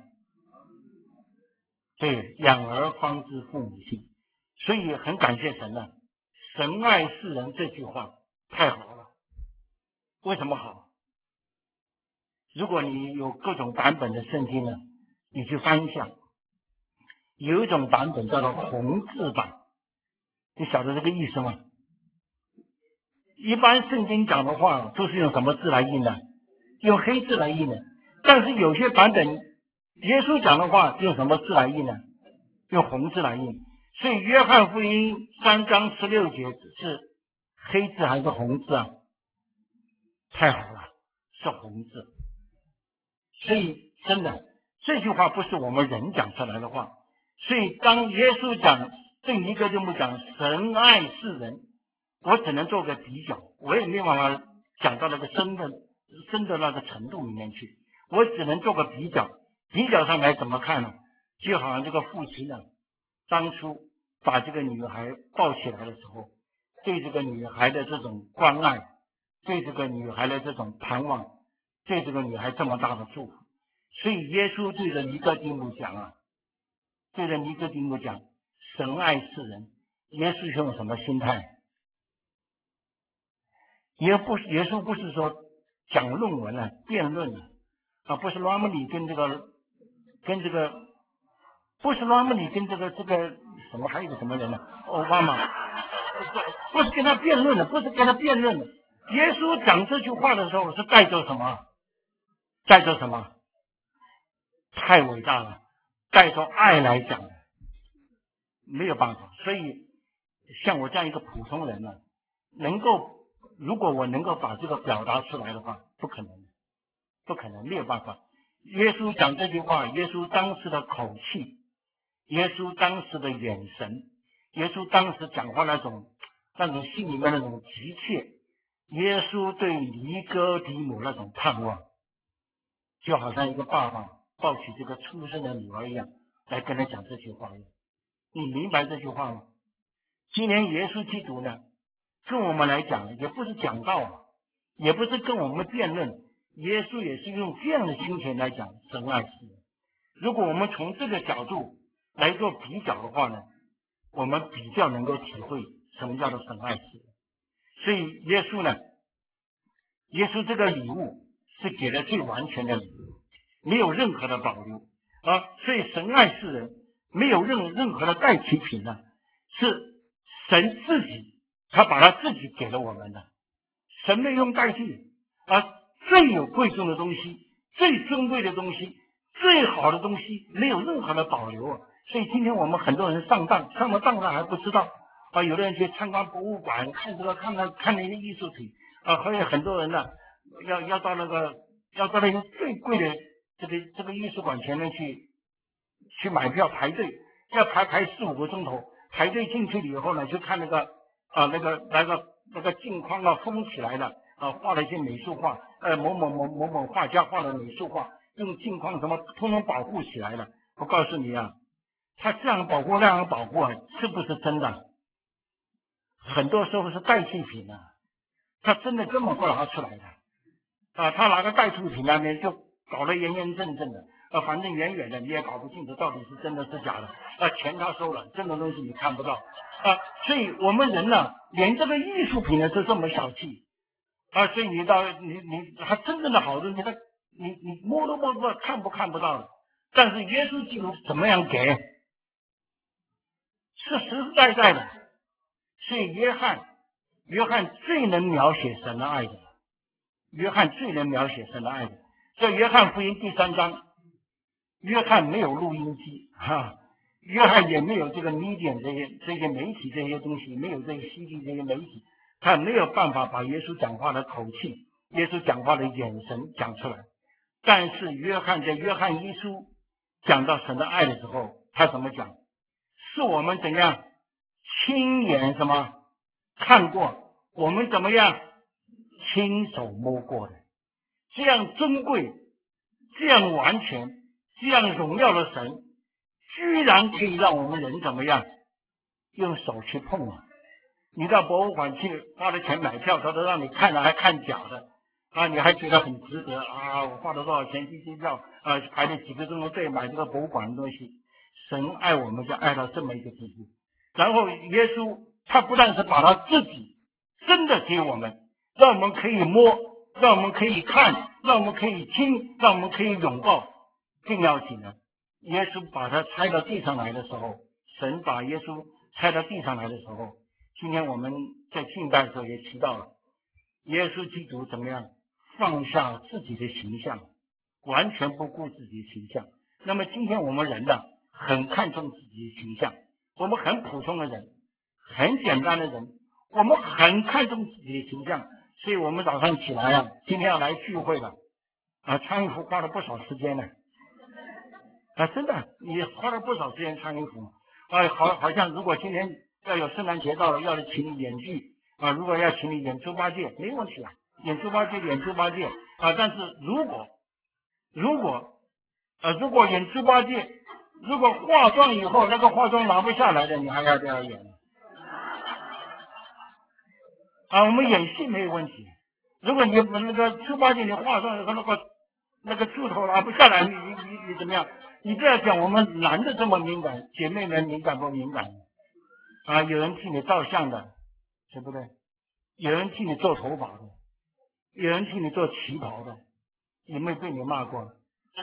对，养儿方知父母心。所以很感谢神啊，神爱世人这句话太好了。为什么好？如果你有各种版本的圣经呢，你去翻一下，有一种版本叫做红字版，你晓得这个意思吗？一般圣经讲的话都是用什么字来印的？用黑字来印的。但是有些版本耶稣讲的话用什么字来印呢？用红字来印。所以约翰福音三章十六节是黑字还是红字啊？太好了，是红字。所以真的这句话不是我们人讲出来的话。所以当耶稣讲对尼哥底母讲神爱世人，我只能做个比较，我也没有办法讲到那个深的深的那个程度里面去，我只能做个比较。比较上来怎么看呢？就好像这个父亲呢，当初把这个女孩抱起来的时候，对这个女孩的这种关爱，对这个女孩的这种盼望，对这个女孩这么大的祝福。所以耶稣对着尼哥底母讲啊，对着尼哥底母讲神爱世人，耶稣是用什么心态？耶不是耶稣不是说讲论文了、啊、辩论了 啊, 啊，不是罗姆里跟这个跟这个不是罗姆里跟这个这个什么还有个什么人呢、啊？奥巴马，不是跟他辩论的，不是跟他辩论的。耶稣讲这句话的时候是带着什么？带着什么？太伟大了，带着爱来讲的，没有办法。所以像我这样一个普通人呢，能够如果我能够把这个表达出来的话，不可能，不可能，没有办法。耶稣讲这句话，耶稣当时的口气，耶稣当时的眼神，耶稣当时讲话那种那种心里面那种急切，耶稣对尼哥底母那种盼望，就好像一个爸爸抱起这个出生的女儿一样，来跟他讲这句话一样。你明白这句话吗？今天耶稣基督呢，跟我们来讲，也不是讲道，也不是跟我们辩论，耶稣也是用这样的心情来讲神爱世人。如果我们从这个角度来做比较的话呢，我们比较能够体会什么叫做神爱世人。所以耶稣呢，耶稣这个礼物是给了最完全的礼物，没有任何的保留啊。所以神爱世人没有任任何的代替品呢，是神自己，他把他自己给了我们的。神没用代替啊，最有贵重的东西，最尊贵的东西，最好的东西，没有任何的保留啊。所以今天我们很多人上当，上了当了还不知道啊。有的人去参观博物馆，看这个看那看那些艺术品啊，还有很多人呢，要要到那个要到那个最贵的这个这个艺术馆前面去去买票排队，要排排四五个钟头，排队进去了以后呢，就看那个啊那个那个那个镜框啊封起来了啊，画了一些美术画，呃某某某某某画家画的美术画，用镜框什么通通保护起来了。我告诉你啊，他这样保护那样保护啊，是不是真的？很多时候是代替品啊，他真的根本不拿出来的啊，他拿个代替品那边就搞得严严正正的啊，反正远远的你也搞不清楚到底是真的是假的啊，钱他收了，真的东西你看不到啊，所以我们人呢，连这个艺术品呢都这么小气啊，所以你到你你他真正的好东西，他你你摸都摸不到，看不看不到的，但是耶稣基督怎么样给，是实实在在的。所以约翰，约翰最能描写神的爱的，约翰最能描写神的爱的。在约翰福音第三章，约翰没有录音机哈，约翰也没有这个 medium 这些这些媒体这些东西，没有这些 C D 这些媒体，他没有办法把耶稣讲话的口气、耶稣讲话的眼神讲出来。但是约翰在约翰一书讲到神的爱的时候，他怎么讲？是我们怎样亲眼什么看过，我们怎么样亲手摸过的，这样尊贵，这样完全，这样荣耀的神，居然可以让我们人怎么样用手去碰啊！你到博物馆去花了钱买票，他都让你看了还看假的啊，你还觉得很值得啊！我花了多少钱去机票啊，排了几个钟头队买这个博物馆的东西。神爱我们就爱到这么一个地步，然后耶稣他不但是把他自己真的给我们，让我们可以摸，让我们可以看，让我们可以亲，让我们可以拥抱，更要紧的，耶稣把他拆到地上来的时候，神把耶稣拆到地上来的时候，今天我们在敬拜的时候也提到了，耶稣基督怎么样放下自己的形象，完全不顾自己的形象。那么今天我们人呢，很看重自己的形象，我们很普通的人，很简单的人，我们很看重自己的形象，所以我们早上起来啊，今天要来聚会了啊，穿衣服花了不少时间呢啊，真的，你花了不少时间穿衣服啊，好，好像如果今天要有圣诞节到了，要是请你演剧啊，如果要请你演猪八戒，没问题啊，演猪八戒演猪八戒啊，但是如果如果呃，如果演猪八戒，如果化妆以后那个化妆拿不下来的，你还要不要演？啊，我们演戏没有问题。如果你那个猪八戒你化妆以后那个那个猪头拿不下来，你你你你怎么样？你不要讲我们男的这么敏感，姐妹们敏感不敏感？啊，有人替你照相的，对不对？有人替你做头发的，有人替你做旗袍的，有没有被你骂过？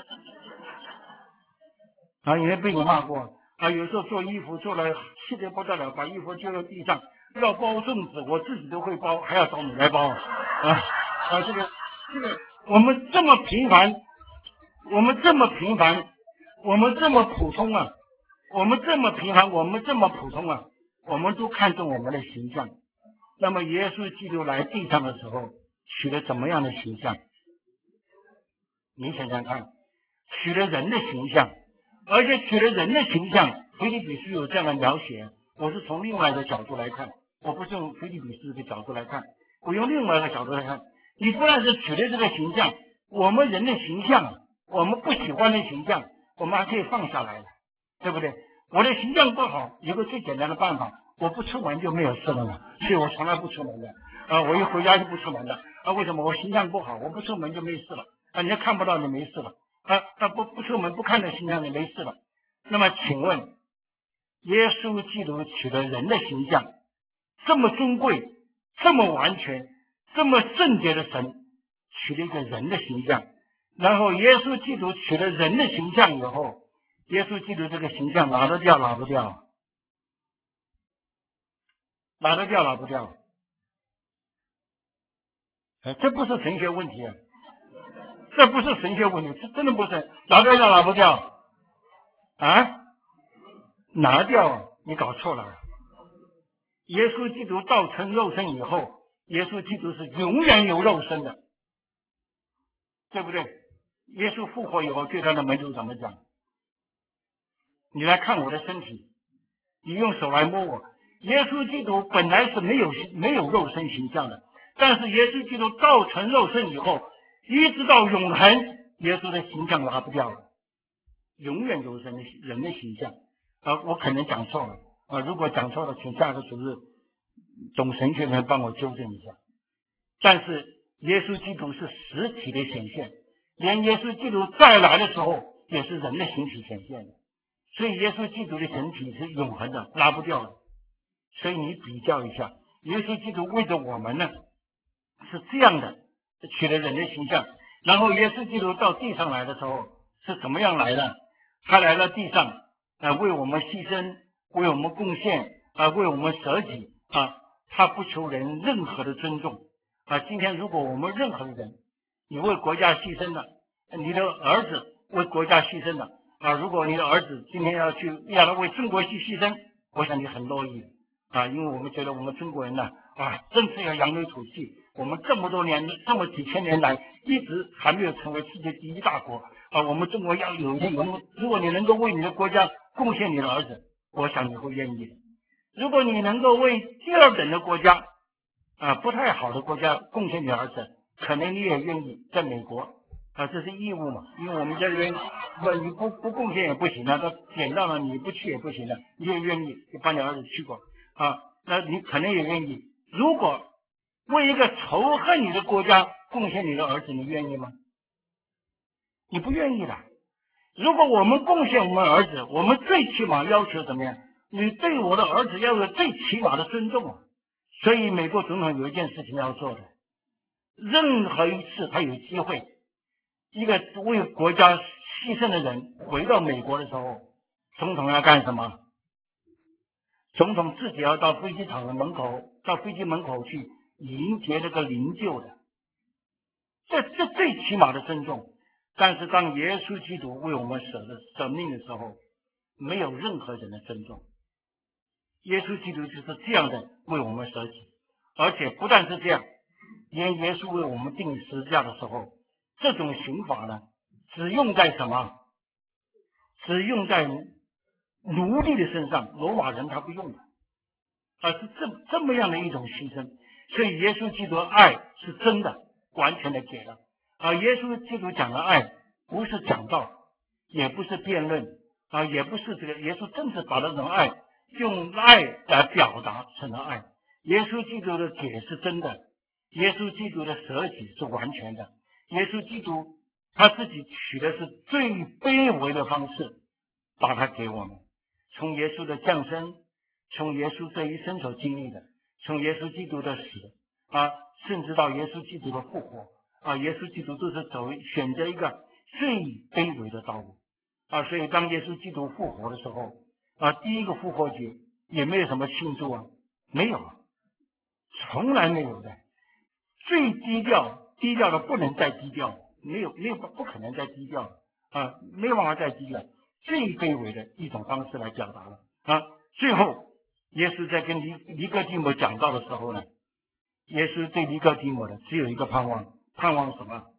啊，也被你骂过啊！有时候做衣服做了气得不得了，把衣服丢到地上，要包粽子，我自己都会包，还要找你来包啊！啊，这个这个，我们这么平凡，我们这么平凡，我们这么普通啊，我们这么平凡，我们这么普通啊，我们都看重我们的形象。那么耶稣基督来地上的时候，取了怎么样的形象？你想想看，取了人的形象。而且取了人的形象，腓立比书有这样的描写，我是从另外一个角度来看，我不是用腓立比书的角度来看，我用另外一个角度来看，你不但是取了这个形象，我们人的形象，我们不喜欢的形象，我们还可以放下来了，对不对？我的形象不好，有个最简单的办法，我不出门就没有事了嘛，所以我从来不出门的啊，我一回家就不出门的啊，为什么？我形象不好，我不出门就没事了啊，人家看不到你没事了。他他不不出门不看着形象就没事了。那么请问，耶稣基督取了人的形象，这么尊贵，这么完全，这么圣洁的神，取了一个人的形象，然后耶稣基督取了人的形象以后，耶稣基督这个形象拿得掉拿不掉？拿得掉拿不掉？哎，这不是神学问题啊，这不是神学问题，这真的不是拿得掉拿不掉？啊，拿掉，你搞错了。耶稣基督道成肉身以后，耶稣基督是永远有肉身的， 对不对？耶稣复活以后对他的门徒怎么讲？你来看我的身体，你用手来摸我。耶稣基督本来是没有没有肉身形象的，但是耶稣基督道成肉身以后，一直到永恒，耶稣的形象拿不掉了，永远有人的人的形象。啊，我可能讲错了啊，如果讲错了，请下个主日懂神学人帮我纠正一下。但是耶稣基督是实体的显现，连耶稣基督再来的时候也是人的形体显现的，所以耶稣基督的神体是永恒的，拉不掉的。所以你比较一下，耶稣基督为着我们呢是这样的取了人的形象，然后耶稣基督到地上来的时候是怎么样来的？他来到地上啊，为我们牺牲，为我们贡献啊，为我们舍己啊，他不求人任何的尊重啊。今天如果我们任何人，你为国家牺牲了，你的儿子为国家牺牲了啊，如果你的儿子今天要去要他为中国去牺牲，我想你很乐意啊，因为我们觉得我们中国人呢啊，真是要扬眉吐气。我们这么多年，这么几千年来，一直还没有成为世界第一大国啊！我们中国要有一天有，如果你能够为你的国家贡献你的儿子，我想你会愿意的。如果你能够为第二等的国家啊，不太好的国家贡献你的儿子，可能你也愿意。在美国啊，这是义务嘛，因为我们这边不你不不贡献也不行了，他捡到了你不去也不行了，你也愿意就把你儿子去过啊，那你可能也愿意。如果为一个仇恨你的国家贡献你的儿子，你愿意吗？你不愿意的。如果我们贡献我们儿子，我们最起码要求怎么样？你对我的儿子要有最起码的尊重啊！所以美国总统有一件事情要做的，任何一次他有机会，一个为国家牺牲的人回到美国的时候，总统要干什么？总统自己要到飞机场的门口，到飞机门口去迎接这个灵柩的，这这最起码的尊重。但是当耶稣基督为我们舍了舍命的时候，没有任何人的尊重。耶稣基督就是这样的为我们舍己，而且不但是这样，连耶稣为我们钉十字架的时候，这种刑罚呢，只用在什么？只用在奴隶的身上，罗马人他不用的，而是这这么样的一种牺牲。所以耶稣基督的爱是真的，完全的给了。而耶稣基督讲的爱，不是讲道，也不是辩论啊，也不是这个。耶稣正是把那种爱用爱来表达成了爱。耶稣基督的给是真的，耶稣基督的舍己是完全的。耶稣基督他自己取的是最卑微的方式，把它给我们。从耶稣的降生，从耶稣这一生所经历的，从耶稣基督的死啊，甚至到耶稣基督的复活啊，耶稣基督都是走选择一个最卑微的道路啊。所以当耶稣基督复活的时候啊，第一个复活节也没有什么庆祝啊，没有，从来没有的。最低调，低调的不能再低调，没有没有不可能再低调啊，没有办法再低调。最卑微的一种方式来表达了啊。最后，耶稣在跟尼尼哥底母讲道的时候呢，耶稣对尼哥底母的只有一个盼望，盼望什么？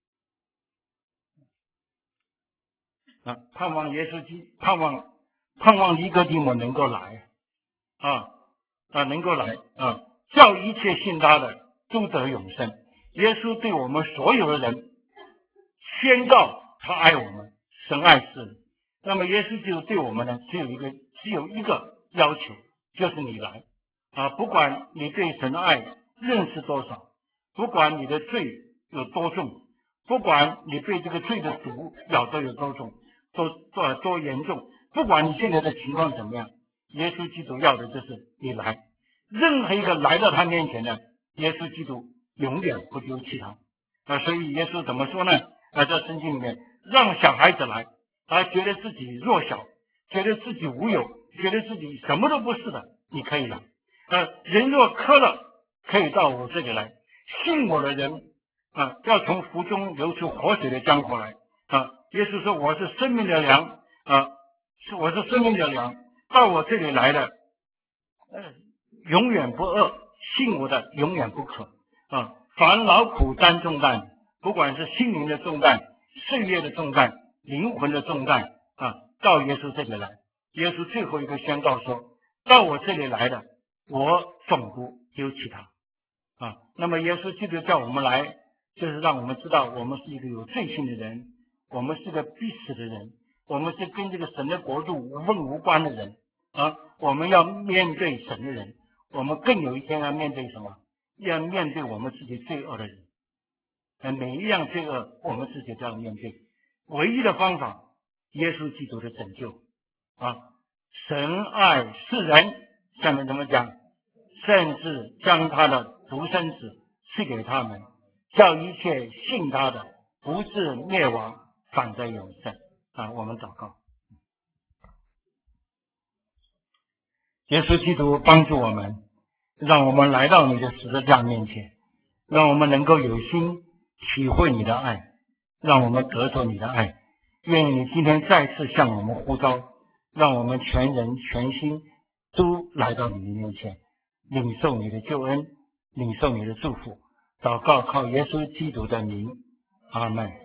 啊，盼望耶稣基，盼望盼望尼哥底母能够来啊啊，能够来啊，叫一切信他的都得永生。耶稣对我们所有的人宣告他爱我们，神爱世人。那么耶稣基督对我们呢，只有一个只有一个要求，就是你来啊！不管你对神的爱认识多少，不管你的罪有多重，不管你对这个罪的毒咬得有多重，多多多严重，不管你现在的情况怎么样，耶稣基督要的就是你来。任何一个来到他面前的，耶稣基督永远不丢弃他啊！所以耶稣怎么说呢？啊，在圣经里面，让小孩子来。他觉得自己弱小，觉得自己无有，觉得自己什么都不是的，你可以来。呃，人若渴了，可以到我这里来。信我的人啊，要从腹中流出活水的江河来啊。耶稣说：“我是生命的粮啊，是我是生命的粮，到我这里来的，呃，永远不饿；信我的，永远不渴啊。凡劳苦担重担， 不管是心灵的重担、事业的重担、灵魂的重担啊，到耶稣这里来。耶稣最后一个宣告说：到我这里来的，我总不丢弃他啊。那么耶稣基督叫我们来，就是让我们知道我们是一个有罪性的人，我们是个必死的人，我们是跟这个神的国度无分无关的人啊。我们要面对神的人，我们更有一天要面对什么？要面对我们自己罪恶的人。每一样罪恶我们自己都要面对，唯一的方法，耶稣基督的拯救啊！神爱世人，下面怎么讲？甚至将他的独生子赐给他们，叫一切信他的不至灭亡，反得永生啊！我们祷告，耶稣基督帮助我们，让我们来到你的十字架面前，让我们能够有心体会你的爱，让我们得着你的爱。愿你今天再次向我们呼召，让我们全人全心都来到你的面前，领受你的救恩，领受你的祝福。祷告靠耶稣基督的名，阿们。